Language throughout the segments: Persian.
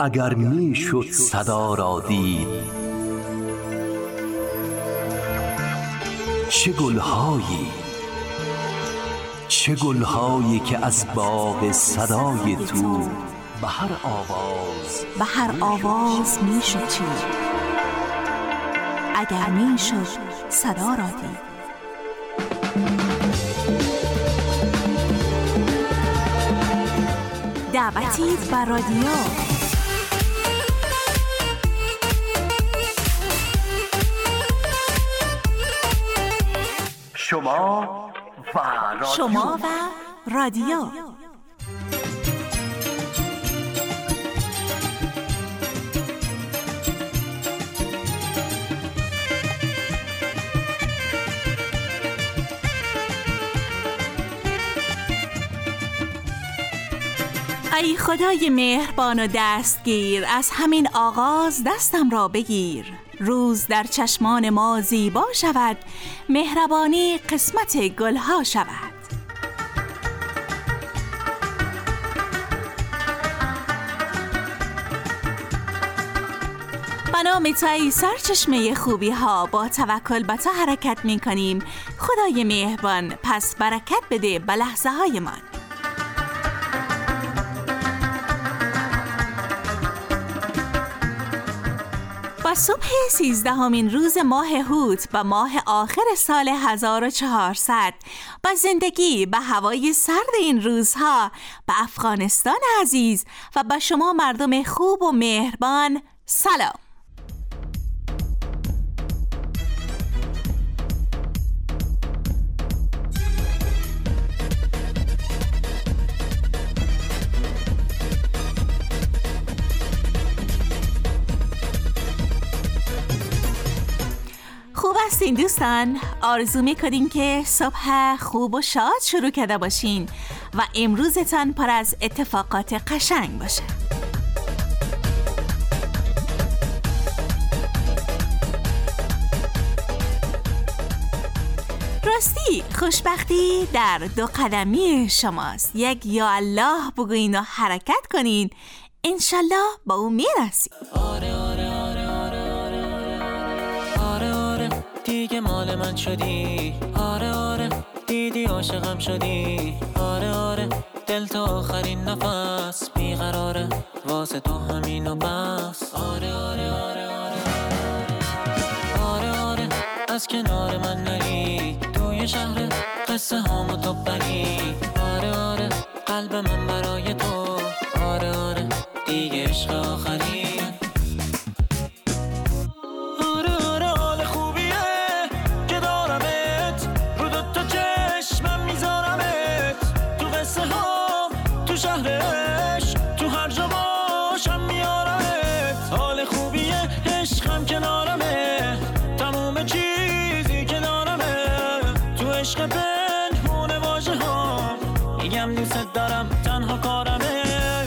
اگر میشد صدا را دید. چه گلهایی که از باغ صدای تو به هر آواز میشد چید. اگر میشد صدا را دید. دعوتی بر رادیو. شما و رادیو. ای خدای مهربان و دستگیر، از همین آغاز دستم را بگیر. روز در چشمان ما زیبا شود، مهربانی قسمت گلها شود. به نام تو ای سرچشمه خوبی ها، با توکل به تو حرکت می کنیم. خدای مهربان پس برکت بده به لحظه های من. با صبح 13مین روز ماه هوت و ماه آخر سال 1400 با زندگی به هوای سرد این روزها، به افغانستان عزیز و به شما مردم خوب و مهربان سلام. خوب هستین دوستان؟ آرزو میکنیم که صبح خوب و شاد شروع کرده باشین و امروزتان پر از اتفاقات قشنگ باشه. راستی خوشبختی در دو قدمی شماست. یک یا الله بگوین و حرکت کنین، انشالله با او میرسید. دیگه مال من شدی، آره آره دیدی عاشقم شدی، آره آره دل تا آخرین نفس بیقراره، واسه تو همینو بس، آره آره آره آره آره آره از کنار من نری، توی شهر قصه هامو تو بری، آره آره قلب من برای تو، آره آره دیگه عشق آخری. شهرش تو هر جا باشم میارمت، حال خوبیه عشقم کنارمه، تموم چیزی که دارمه، تو عشق پنهونه واژه ها، میگم دوست دارم تنها کارمه.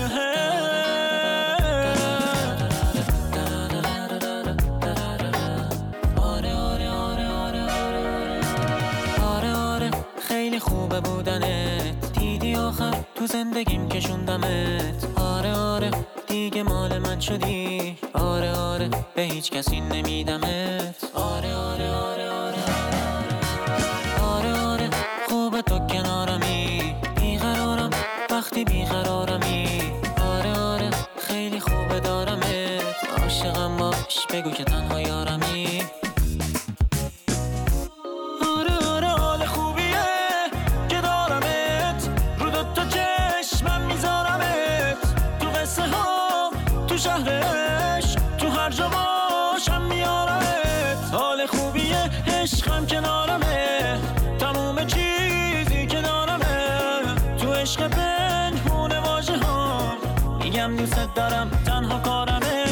آره آره آره آره آره آره خیلی خوبه بودنت، دیدی آخر تو زندگیم کشوندمت، آره آره دیگه مال من شدی، آره آره به هیچ کسی نمیدمت، آره آره آره آره آره آره خوبه تو کنارمی، بیقرارم وقتی بیقرارمی، آره آره خیلی خوبه دارمت، عاشقم باش بگو که تنها یارمی. شهرش تو هر جا باشم میارمت، حال خوبیه عشقم کنارمه، تموم چیزی که دارمه، تو عشق پنهونه واژه ها، میگم دوست دارم تنها کارمه.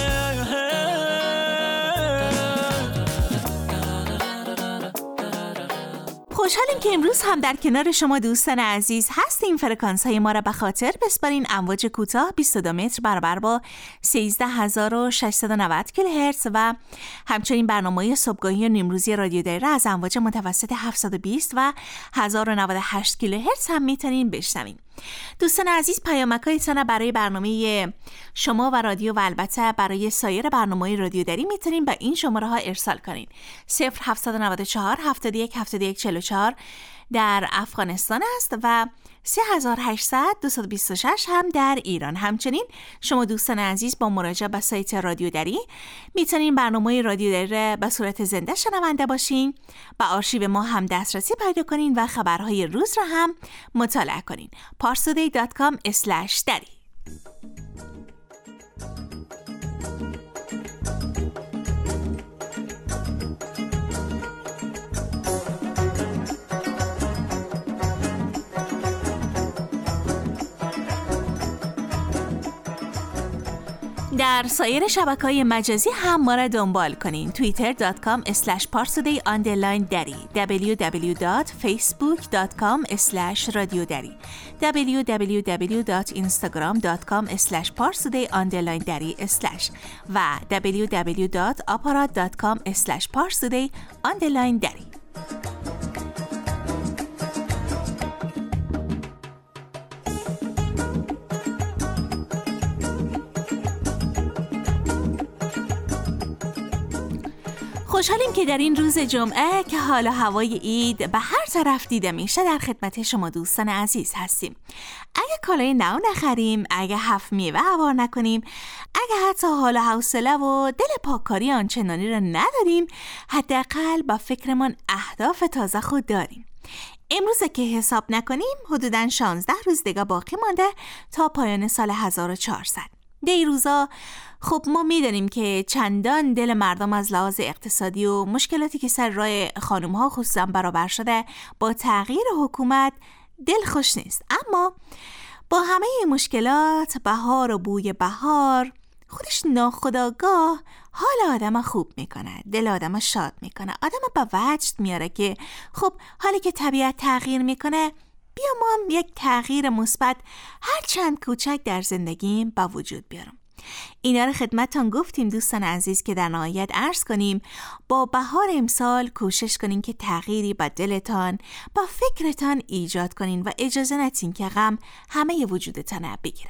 خوشحالیم که امروز هم در کنار شما دوستان عزیز هستیم. فرکانس های ما را به خاطر بسپارین. امواج کوتاه 22 متر برابر با 13690 کیلوهرتز و همچنین برنامه صبحگاهی و نیمروزی رادیو دایره از امواج متوسط 720 و 1098 کیلوهرتز هم میتونین بشنوین. دوستان عزیز، پیامک‌هایتان برای برنامه شما و رادیو و البته برای سایر برنامه‌های رادیو دری میتونین به این شماره ها ارسال کنین. 0794 71 71 44 در افغانستان است و 3800 226 هم در ایران. همچنین شما دوستان عزیز با مراجعه به سایت رادیو دری میتونین برنامه رادیو دری به صورت زنده شنونده باشین، به آرشیو ما هم دسترسی پیدا کنین و خبرهای روز را هم مطالعه کنین. parstoday.com/dari. در سایر شبکه‌های مجازی هم ما را دنبال کنین. twitter.com/parstoday_dari، www.facebook.com/radiodari، www.instagram.com/parstoday_dari/ و www.aparat.com/parstoday_dari. خوشحالیم که در این روز جمعه که حال و هوای عید به هر طرف دیده میشه در خدمت شما دوستان عزیز هستیم. اگه کالای نو نخریم، اگه هفت میوه هوار نکنیم، اگه حتی حال و حوصله و دل پاککاری آنچنانی را نداریم، حداقل با فکرمان اهداف تازه خود داریم. امروز که حساب نکنیم حدوداً 16 روز دیگه باقی مانده تا پایان سال 1400. دی روزا خب ما میدانیم که چندان دل مردم از لحاظ اقتصادی و مشکلاتی که سر راه خانم‌ها خصوصا برابر شده با تغییر حکومت دل خوش نیست. اما با همه مشکلات، بهار و بوی بهار خودش ناخودآگاه حال آدم خوب میکنه، دل آدم شاد میکنه، آدم به وجد میاره که خب حالی که طبیعت تغییر میکنه بیا ما هم یک تغییر مثبت هر چند کوچک در زندگیم با وجود بیارم. اینا رو خدمتتان گفتیم دوستان عزیز که در نهایت عرض کنیم با بهار امسال کوشش کنین که تغییری با دلتان، با فکرتان ایجاد کنین و اجازه ندین که غم همه وجودتان بگیره.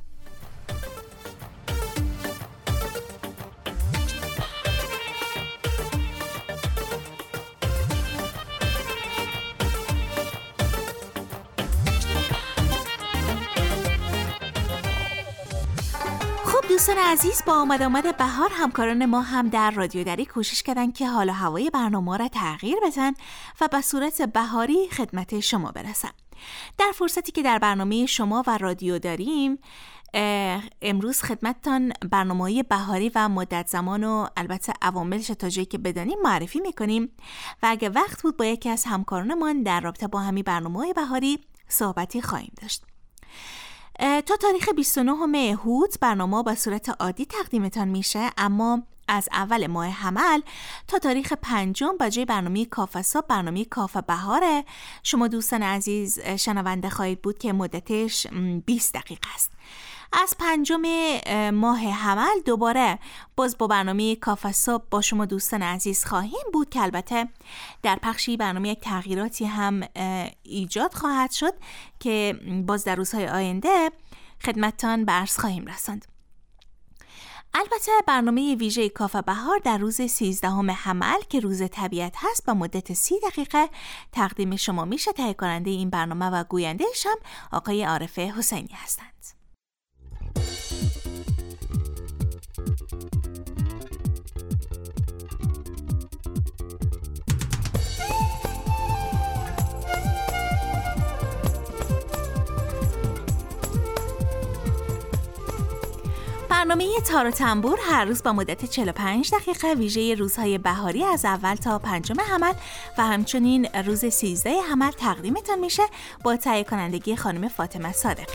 دوستان عزیز، با آمد بهار همکاران ما هم در رادیو دری کوشش کردن که حال و هوای برنامه را تغییر بدن و به صورت بهاری خدمت شما برسن. در فرصتی که در برنامه شما و رادیو داریم امروز خدمتتان برنامه‌های بهاری و مدت زمان و البته عواملش تا جایی که بدانیم معرفی میکنیم و اگه وقت بود با یکی از همکارانمان در رابطه با همین برنامه‌های بهاری صحبتی خواهیم داشت. تا تاریخ 29 اهود برنامه به صورت عادی تقدیمتان میشه، اما از اول ماه حمل تا تاریخ 5 با جای برنامه کاف صبح برنامه کاف بهاره شما دوستان عزیز شنونده خواهید بود که مدتش 20 دقیقه است. از 5 ماه حمل دوباره باز با برنامه کاف صبح با شما دوستان عزیز خواهیم بود که البته در پخشی برنامه یک تغییراتی هم ایجاد خواهد شد که باز در روزهای آینده خدمتتان به عرض خواهیم رساند. البته برنامه ویژه کاف بهار در روز 13 حمل که روز طبیعت هست با مدت 30 دقیقه تقدیم شما میشه. تهیه کننده این برنامه و گوینده‌اش هم آقای عارف حسینی هستند. برنامه تار و تنبور هر روز با مدت 45 دقیقه ویژه روزهای بهاری از اول تا 5 حمل و همچنین روز 13 حمل تقدیمتان میشه با تهیه کنندگی خانم فاطمه صادقی.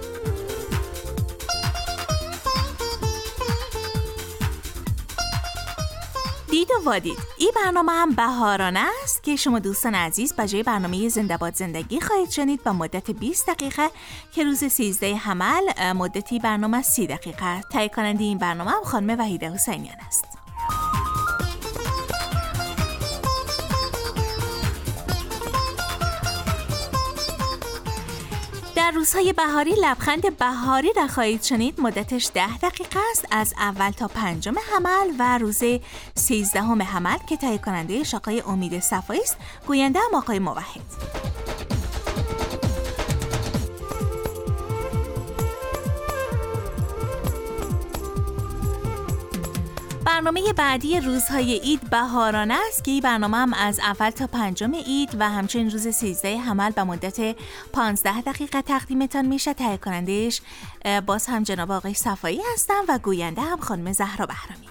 دید و وادید، این برنامه هم بهارانه است که شما دوستان عزیز به جای برنامه زنده باد زندگی خواهید شنید با مدت 20 دقیقه که روز 13 حمل مدتی برنامه 30 دقیقه. تهیه کننده این برنامه هم خانم وحیده حسینیان است. در روزهای بهاری لبخند بهاری را خواهید شنید. مدتش 10 دقیقه است، از اول تا 5 حمل و روز 13 حمل که تهیه کننده آقای امید صفایی است، گوینده هم آقای موحد. برنامه بعدی روزهای عید بهارانه است که این برنامه هم از اول تا 5 عید و همچنین روز 13 حمل به مدت 15 دقیقه تقدیمتان میشه. تهیه کنندش باز هم جناب آقای صفایی هستن و گوینده هم خانم زهرا بهرامی.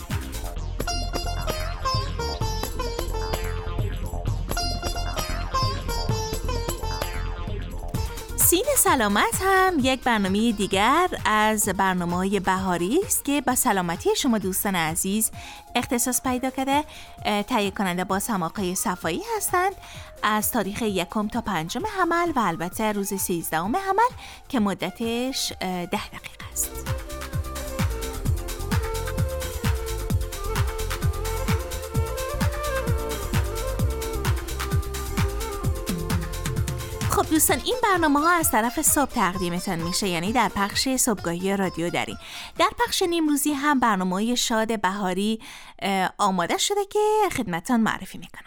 سین سلامت هم یک برنامه دیگر از برنامه‌های بهاری است که با سلامتی شما دوستان عزیز اختصاص پیدا کرده. تهیه کننده باز هم آقای صفایی هستند از تاریخ 1 تا 5 حمل و البته روز 13 حمل که مدتش 10 دقیقه است. خب دوستان، این برنامه ها از طرف صبح تقدیمتان میشه، یعنی در پخش صبحگاهی رادیو داری. در پخش نیمروزی هم برنامه شاد بهاری آماده شده که خدمتان معرفی میکنم.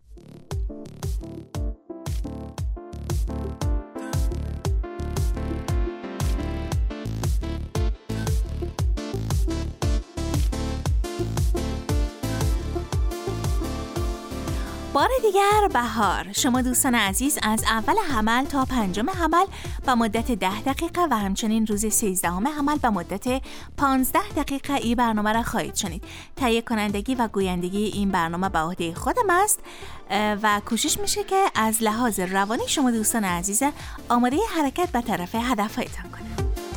بار دیگر بهار. شما دوستان عزیز از اول حمل تا 5 حمل با مدت 10 دقیقه و همچنین روز 13 حمل با مدت 15 دقیقه این برنامه را خواهید شنید. تهیه کنندگی و گویندگی این برنامه به عهده خودم است و کوشش میشه که از لحاظ روانی شما دوستان عزیز آماده حرکت به طرف هدفهایتان کنید.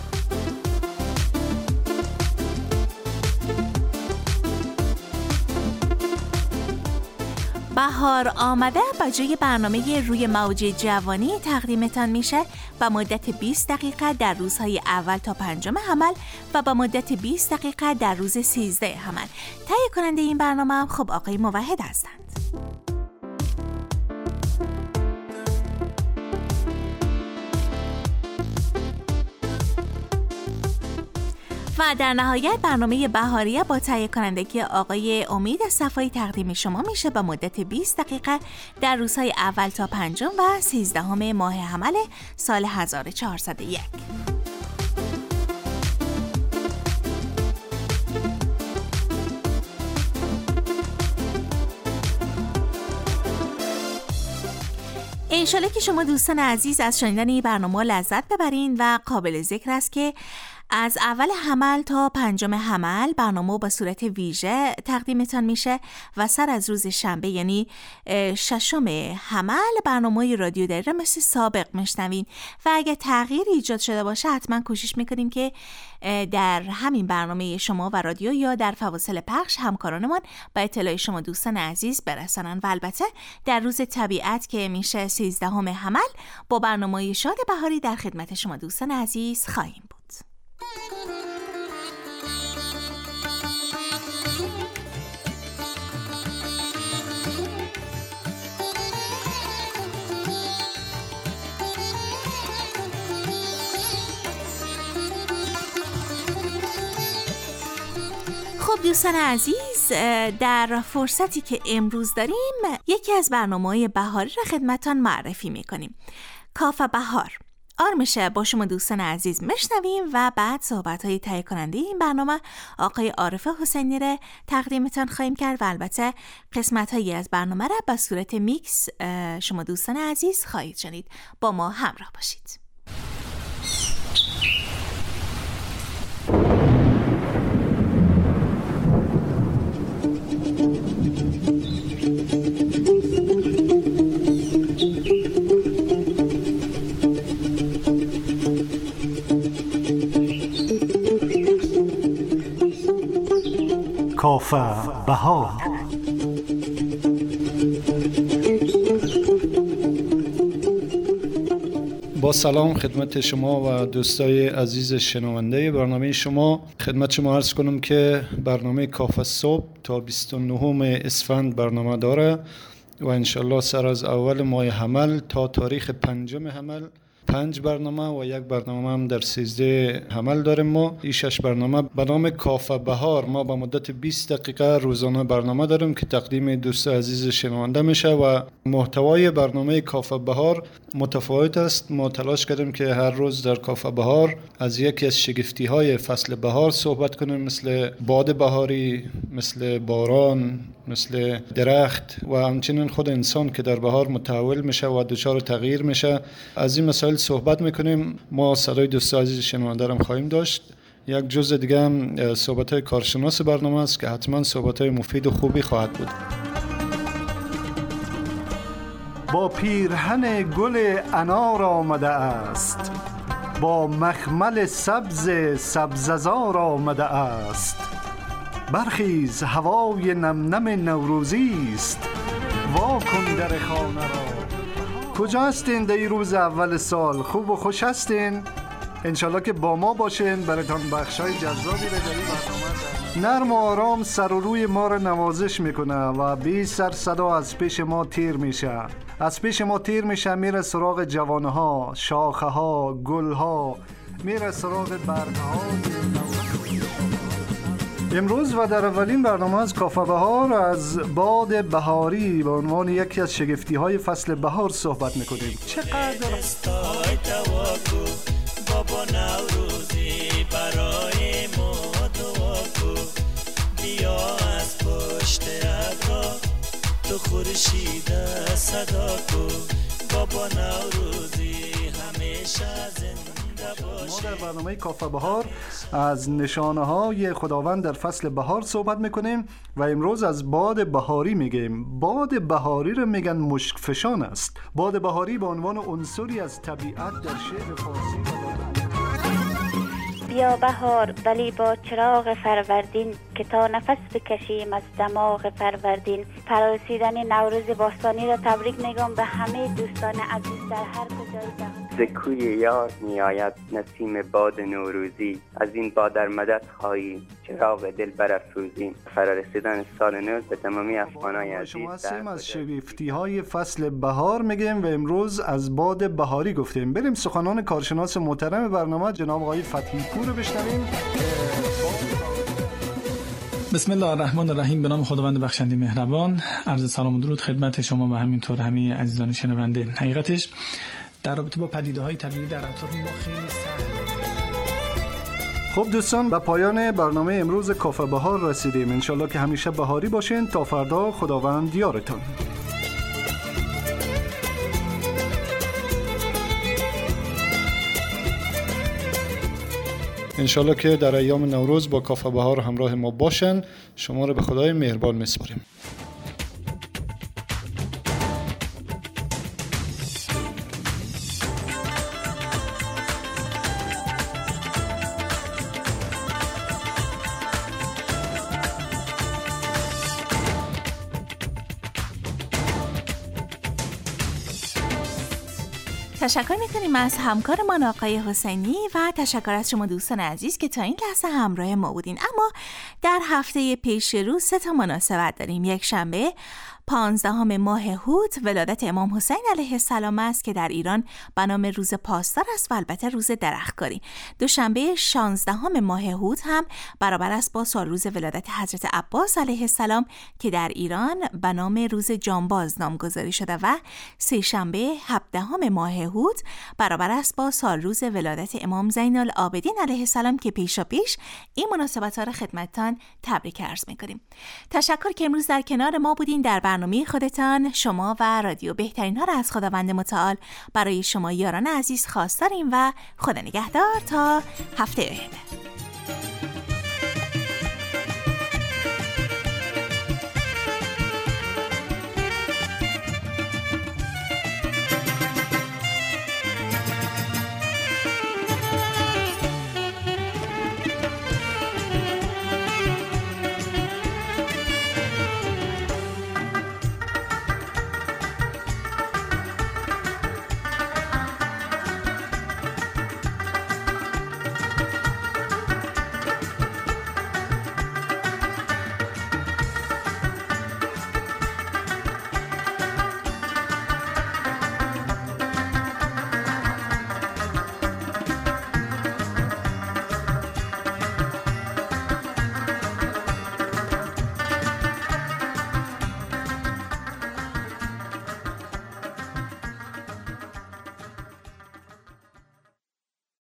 بهار آمده با جای برنامه روی موج جوانی تقدیمتان میشه با مدت 20 دقیقه در روزهای اول تا 5 حمل و با مدت 20 دقیقه در روز 13 حمل. تهیه کننده این برنامه هم خب آقای موحد هستند. و در نهایت برنامه بهاریه با تهیه کنندگی آقای امید صفایی تقدیم شما میشه با مدت 20 دقیقه در روزهای اول تا 5 و 13 ماه حمل سال 1401. انشالله که شما دوستان عزیز از شنیدن این برنامه لذت ببرین و قابل ذکر است که از اول حمل تا 5 حمل برنامه با صورت ویژه تقدیمتان میشه و سر از روز شنبه یعنی 6 حمل برنامه رادیو داری را مثل سابق میشنوین و اگر تغییری ایجاد شده باشه حتما کوشش میکنیم که در همین برنامه شما و رادیو یا در فواصل پخش همکارانمان با اطلاع شما دوستان عزیز برسانن و البته در روز طبیعت که میشه 13 حمل با برنامه شاد بهاری در خدمت شما دوستان عزیز خواهیم بود. خب دوستان عزیز، در فرصتی که امروز داریم یکی از برنامه‌های بهاری را خدمتان معرفی می‌کنیم. کاف بهار. آرمشه با شما دوستان عزیز میشنویم و بعد صحبت‌های تهیه کننده این برنامه آقای عارف حسینی را تقدیمتان خواهیم کرد و البته قسمت‌هایی از برنامه را به صورت میکس شما دوستان عزیز خواهید شنید. با ما همراه باشید. کاف بهار. با سلام خدمت شما و دوستای عزیز شنونده برنامه شما. خدمت شما عرض کنم که برنامه کاف صبح تا 29 اسفند برنامه داره و انشالله سر از اول ماه حمل تا تاریخ 5 حمل 5 برنامه و یک برنامه هم در 13 حمل داریم. ما این 6 برنامه به نام کافه بهار ما با مدت 20 دقیقه روزانه برنامه داریم که تقدیم دوست عزیز شنونده میشه و محتوای برنامه کافه بهار متفاوت است. ما تلاش کردیم که هر روز در کافه بهار از یکی از شگفتی های فصل بهار صحبت کنیم، مثل باد بهاری، مثل باران، مثل درخت و همچنین خود انسان که در بهار متحول میشه و دچار تغییر میشه. از این مسائل صحبت میکنیم. ما صدای دوست عزیز شنونده هم خواهیم داشت. یک جزء دیگه هم صحبت‌های کارشناس برنامه است که حتما صحبت‌های مفید و خوبی خواهد بود. با پیرهن گل انار آمده است، با مخمل سبز سبززار آمده است. برخیز هوای نم نم نوروزی است، وا کن در خانه را. کجا هستین در این روز اول سال؟ خوب و خوش هستین؟ انشالله که با ما باشین، براتون بخشای جذابی رو در این برنامه نرم و آرام سر و روی ما رو نوازش میکنه و بی سر صدا از پیش ما تیر میشه. از پیش ما تیر میشه، میره سراغ جوانها، شاخه ها، گل ها، میره سراغ برگ ها. امروز و در اولین برنامه از کافه بهار از باد بهاری به عنوان یکی از شگفتی های فصل بهار صحبت میکنیم. چقدر بابا نوروزی برای ما دعا کن، بیا از پشت ابرا تو خورشید صدا کن. بابا نوروزی همیشه زنده باشه. ما در برنامه کافه بهار از نشانه های خداوند در فصل بهار صحبت میکنیم و امروز از باد بهاری میگیم. باد بهاری رو میگن مشک فشان است. باد بهاری به عنوان عنصری از طبیعت در شعر فارسی بیا بهار ولی با چراغ فروردین، که تا نفس بکشیم از دماغ فروردین. فرارسیدن نوروز باستانی را تبریک میگم به همه دوستان عزیز در هر کجای جهان. ز کوی یار می آید نسیم باد نوروزی، از این باد در مدد خواهی چراغ دل برافروزی. فرارسیدن سال نو به تمامی افغانای عزیز. شما هستیم از شگفتی های فصل بهار میگیم و امروز از باد بهاری گفتیم. بریم سخنان کارشناس محترم برنامه جناب آقای فتحی پور رو بشنویم. بسم الله الرحمن الرحیم. به نام خداوند بخشنده مهربان. عرض سلام و درود خدمت شما و همینطور همه عزیزان شنونده. حقیقتش در رابطه با پدیده‌های طبیعی در اطراف ما خیلی خب دوستان، به پایان برنامه امروز کافه بهار رسیدیم. انشالله که همیشه بهاری باشین. تا فردا خداوند یارتون. انشالله که در ایام نوروز با کافه بهار همراه ما باشن. شما رو به خدای مهربان میسپاریم. تشکر میکنیم از همکارمان آقای حسینی و تشکر از شما دوستان عزیز که تا این لحظه همراه ما بودین. اما در هفته پیش رو 3 مناسبت داریم. یک شنبه 15 ماه هوت ولادت امام حسین علیه السلام است که در ایران به نام روز پاسدار است و البته روز درختکاری. دوشنبه 16 ماه هوت هم برابر است با سالروز ولادت حضرت عباس علیه السلام که در ایران به نام روز جانباز نامگذاری شده و سه شنبه 17 ماه هوت برابر است با سالروز ولادت امام زین العابدین علیه السلام که پیشا پیش این مناسبت‌ها را خدمتتان تبریک عرض می‌کنیم. تشکر که امروز در کنار ما بودین. در برنامه خودتان شما و رادیو بهترین ها را از خداوند متعال برای شما یاران عزیز خواست داریم و خدا نگهدار تا هفته آینده.